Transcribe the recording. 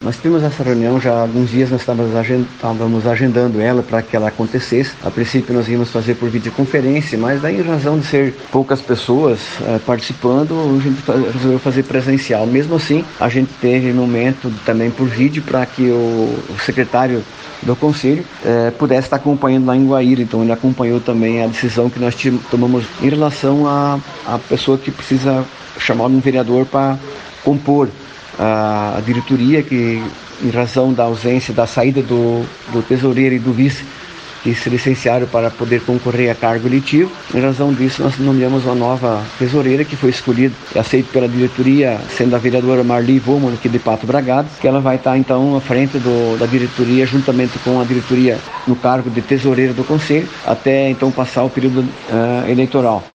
Nós tivemos essa reunião já há alguns dias, nós estávamos agendando ela para que ela acontecesse. A princípio nós íamos fazer por videoconferência, mas daí em razão de ser poucas pessoas participando, a gente resolveu fazer presencial. Mesmo assim, a gente teve um momento também por vídeo para que o secretário do Conselho pudesse estar acompanhando lá em Guaíra. Então ele acompanhou também a decisão que nós tomamos em relação à pessoa que precisa chamar um vereador para compor a diretoria, que em razão da ausência, da saída do tesoureiro e do vice, que se licenciaram para poder concorrer a cargo eletivo. Em razão disso, nós nomeamos uma nova tesoureira que foi escolhida e aceita pela diretoria, sendo a vereadora Marli Voman, aqui de Pato Bragado, que ela vai estar então à frente da diretoria, juntamente com a diretoria no cargo de tesoureira do Conselho, até então passar o período eleitoral.